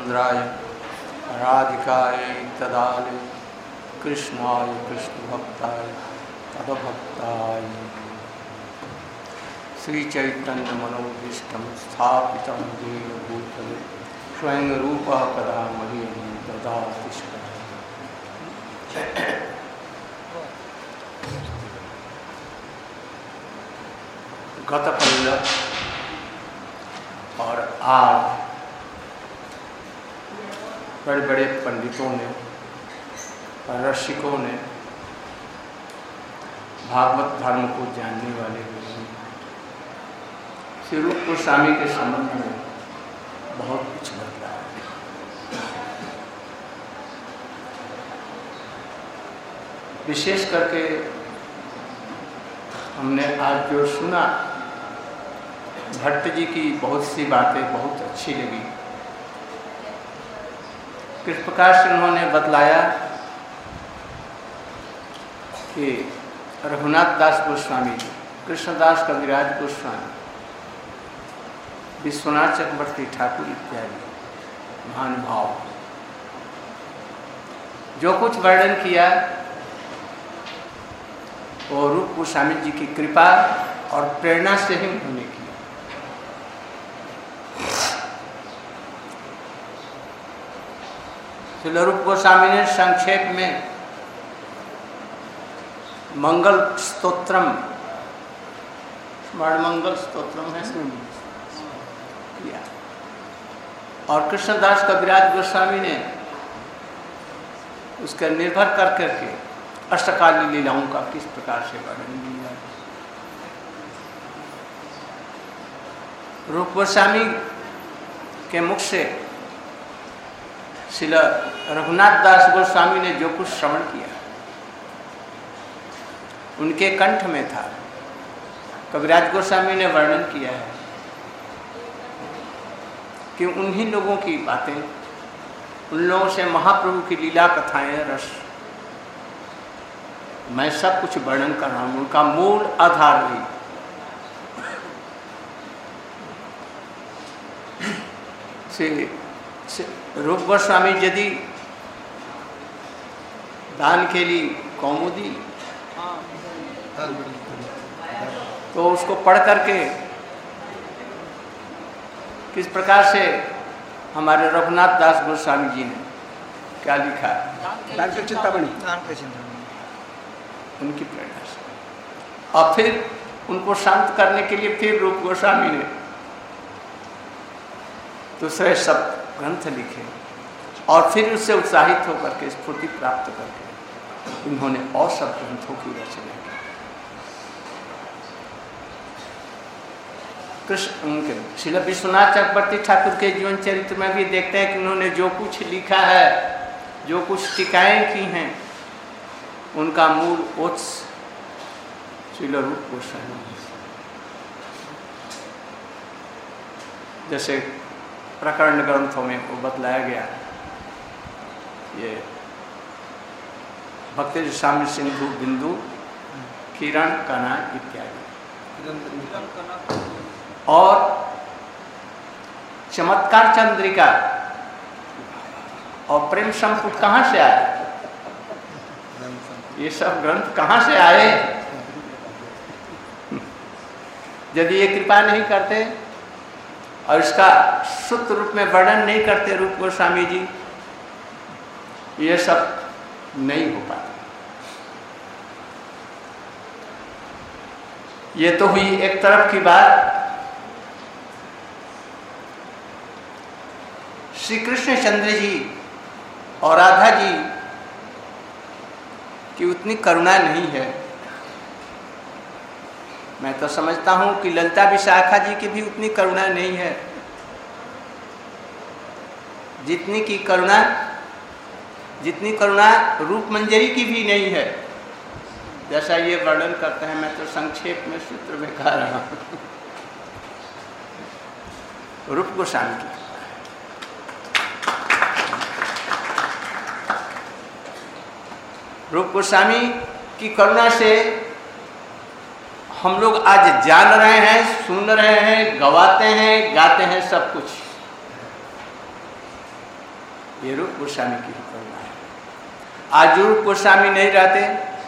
रामचंद्राय राधिकाय तदालय कृष्णाय कृष्णभक्ताय तदभक्ताय श्री चैतन्य मनोभीष्टं स्थापितं येन भूतले स्वयं रूपः कदा मह्यं ददाति स्मरणं। गतकल और आज बड़े बड़े पंडितों ने रसिकों ने भागवत धर्म को जानने वाले लोगों ने श्री रूप गोस्वामी के संबंध में बहुत कुछ बदला है। विशेष करके हमने आज जो सुना, भट्ट जी की बहुत सी बातें बहुत अच्छी लगी। किस प्रकार से उन्होंने बतलाया कि रघुनाथ दास गोस्वामी जी, कृष्णदास कविराज गोस्वामी, विश्वनाथ चक्रवर्ती ठाकुर इत्यादि महानुभाव जो कुछ वर्णन किया वो रूप गोस्वामी जी की कृपा और प्रेरणा से ही उन्होंने किया। श्री रूप गोस्वामी ने संक्षेप में मंगल स्तोत्रम, स्मरण मंगल स्तोत्रम है किया, और कृष्णदास कविराज गोस्वामी ने उसका निर्भर कर करके अष्टकाली लीलाओं का किस प्रकार से वर्णन किया। रूप गोस्वामी के मुख से श्रील रघुनाथ दास गोस्वामी ने जो कुछ श्रवण किया उनके कंठ में था। कविराज गोस्वामी ने वर्णन किया है कि उन्हीं लोगों की बातें, उन लोगों से महाप्रभु की लीला कथाएं, रस, मैं सब कुछ वर्णन कर रहा हूँ, उनका मूल आधार वही। रूप गोस्वामी यदि दान के लिए कौमुदी तो उसको पढ़ करके किस प्रकार से हमारे रघुनाथ दास गोस्वामी जी ने क्या लिखा, दान के चिंतामणि, उनकी प्रेरणा से, और फिर उनको शांत करने के लिए फिर रूप गोस्वामी ने दूसरे शब्द ग्रंथ लिखे और फिर उससे उत्साहित होकर के स्फूर्ति प्राप्त करके इन्होंने और सब ग्रंथों की रचना की। कृष्ण उनके श्री विश्वनाथ चक्रवर्ती ठाकुर के जीवन चरित्र में भी देखते हैं कि उन्होंने जो कुछ लिखा है, जो कुछ टीकाएं की हैं, उनका मूल उत्स श्री रूप गोस्वामी। जैसे प्रकरण ग्रंथों में वो बतलाया गया, ये भक्ति स्वामी सिंधु बिंदु किरण कना इत्यादि, और चमत्कार चंद्रिका और प्रेम संपुट कहाँ से आए, ये सब ग्रंथ कहाँ से आए? यदि ये कृपा नहीं करते और इसका शुद्ध रूप में वर्णन नहीं करते रूप गोस्वामी जी, ये सब नहीं हो पाता। ये तो हुई एक तरफ की बात। श्री कृष्ण चंद्र जी और राधा जी की उतनी करुणा नहीं है। मैं तो समझता हूं कि ललिता विशाखा जी की भी उतनी करुणा नहीं है जितनी करुणा रूप मंजरी की भी नहीं है। जैसा ये वर्णन करते हैं, मैं तो संक्षेप में सूत्र में कह रहा हूं। रूप गोस्वामी की रूप गोस्वामी की करुणा से हम लोग आज जान रहे हैं, सुन रहे हैं, गवाते हैं, गाते हैं, सब कुछ। ये रूप गोस्वामी की करुणा है। आज रूप गोस्वामी नहीं रहते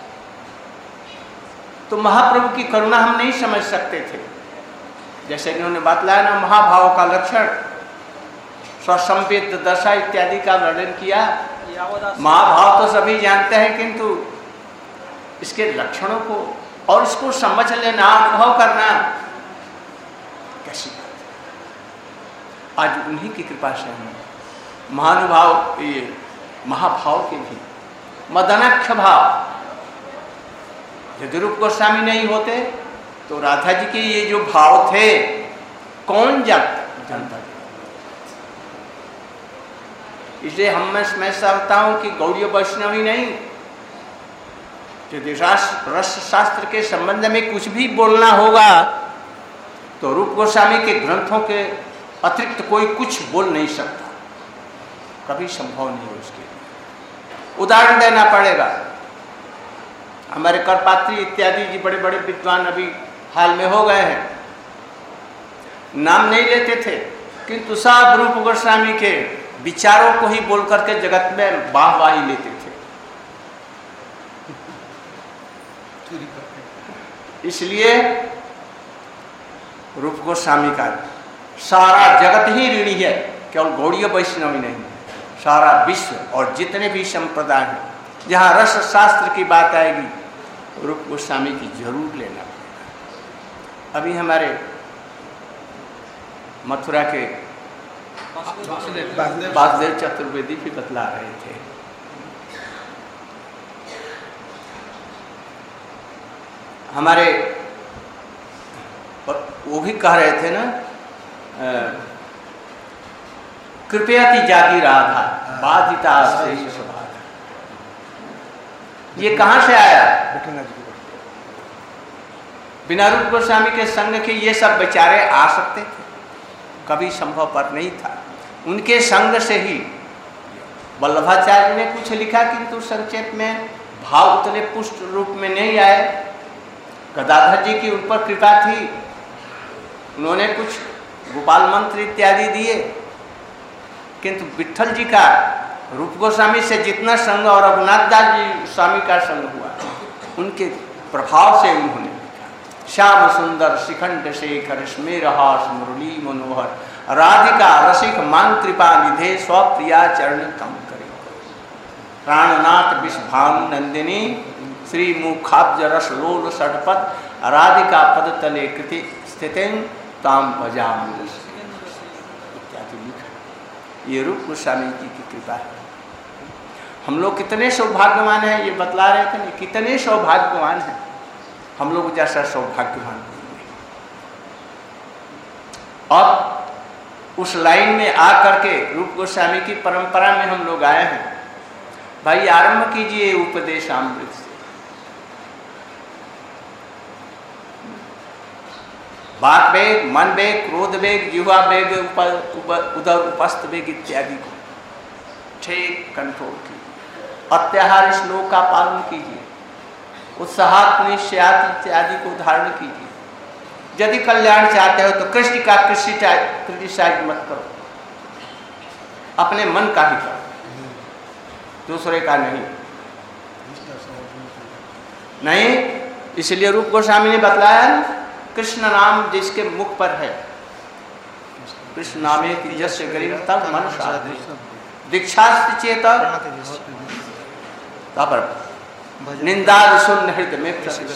तो महाप्रभु की करुणा हम नहीं समझ सकते थे। जैसे इन्होंने बतलाया ना, महाभाव का लक्षण, स्वसंवेद दशा इत्यादि का वर्णन किया। महाभाव तो सभी जानते हैं, किंतु इसके लक्षणों को और इसको समझ लेना, अनुभव करना कैसी बात है। आज उन्हीं की कृपा से हम महानुभाव, ये महाभाव के भी मदनाक्ष भाव, यदि रूप गोस्वामी नहीं होते तो राधा जी के ये जो भाव थे कौन जानता। इसलिए मैं समझता हूं कि गौड़ीय वैष्णवी नहीं, यदि रस शास्त्र के संबंध में कुछ भी बोलना होगा तो रूप गोस्वामी के ग्रंथों के अतिरिक्त कोई कुछ बोल नहीं सकता, कभी संभव नहीं हो। उसके लिए उदाहरण देना पड़ेगा। हमारे करपात्री इत्यादि जी बड़े बड़े विद्वान अभी हाल में हो गए हैं, नाम नहीं लेते थे, किंतु सब रूप गोस्वामी के विचारों को ही बोल करके जगत में वाहवाही लेते थे। इसलिए रूप गोस्वामी का सारा जगत ही ऋणी है, केवल गौड़ीय वैष्णवी नहीं, सारा विश्व और जितने भी संप्रदाय हैं, जहाँ रस शास्त्र की बात आएगी रूप गोस्वामी की जरूर लेना पड़ेगा। अभी हमारे मथुरा के वासुदेव चतुर्वेदी भी बतला रहे थे। हमारे वो भी कह रहे थे ना, कृपया ती जागी राधा बाधिता श्रेष्ठ स्वभाव। ये कहाँ से आया? बिना रूप गोस्वामी के संग के ये सब बेचारे आ सकते थे? कभी संभव पर नहीं था। उनके संग से ही वल्लभाचार्य ने कुछ लिखा, किंतु संक्षेप में भाव उतने पुष्ट रूप में नहीं आए। गदाधर जी की उन पर कृपा थी, उन्होंने कुछ गोपाल मंत्र इत्यादि दिए, किंतु विट्ठल जी का रूप गोस्वामी से जितना संग और रघुनाथ दास जी स्वामी का संग हुआ, उनके प्रभाव से उन्होंने लिखा। श्याम सुंदर शिखंड शेखर स्मेर हास मुरली मनोहर राधिका रसिक मान कृपा निधे स्वप्रिया चरण कम करे। प्राणनाथ विषभानु नंदिनी श्री मुखाब्ज रस लोल षटपथ राधिका पद तले कृति स्थितिं ताम भजाम इत्यादि लिखा। ये रूप गोस्वामी जी की कृपा है। हम लोग कितने सौभाग्यवान हैं, ये बतला रहे थे ना, कितने सौभाग्यवान हैं। हम लोग जैसा सौभाग्यवान नहीं। अब उस लाइन में आ करके रूप गोस्वामी की परंपरा में हम लोग आए हैं। भाई आरंभ कीजिए उपदेश अमृत से। बात वेग, मन वेग, क्रोध वेग, जिह्वा वेग, उदर उपस्थ वेग इत्यादि को ठीक कंट्रोल कीजिए। अत्याहार श्लोक का पालन कीजिए। उत्साहात निश्चयात इत्यादि को धारण कीजिए। यदि कल्याण चाहते हो तो कृष्ण का क्रिटिसाइज मत करो, अपने मन का ही करो, दूसरे का नहीं। इसलिए रूप गोस्वामी ने बतलाया, कृष्ण नाम जिसके मुख पर है, कृष्ण नामे तेजस्य गरीब तब मन साधे दीक्षास्ति चेत निंदा शून्य हृदय में।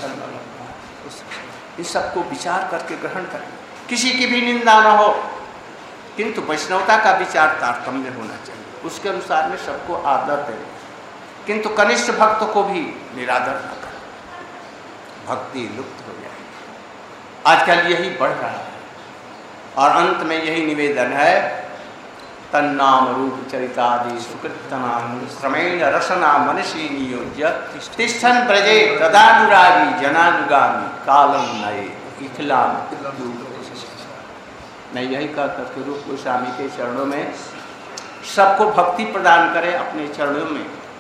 इस सबको विचार करके ग्रहण करें। किसी की भी निंदा न हो, किंतु वैष्णवता का विचार तारतम्य होना चाहिए। उसके अनुसार में सबको आदर दें, किंतु कनिष्ठ भक्त को भी निरादर न करें, भक्ति लुप्त हो जाएगी। आजकल यही बढ़ रहा है। और अंत में यही निवेदन है, तन्नाम रूप चरितादि सुकृतनाम क्रमेण रसना मनसी नियोज्य तिष्ठन ब्रजे तदानुरागी जनानुगामी कालम नये इखलाम। मैं यही कह करके रूप गोस्वामी के चरणों में सबको भक्ति प्रदान करें, अपने चरणों में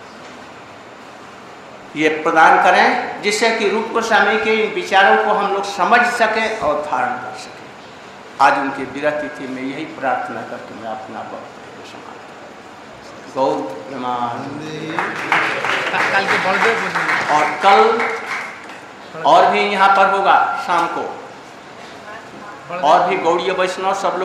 ये प्रदान करें, जिससे कि रूप गोस्वामी के इन विचारों को हम लोग समझ सकें और धारण कर सकें। आज उनकी विरह तिथि में यही प्रार्थना करके मैं अपना वक्तव्य समाप्त करता हूं। गौर प्रेमानंद। कल के बलदेव और कल और भी यहाँ पर होगा शाम को, और भी गौड़ीय वैष्णव सब लोग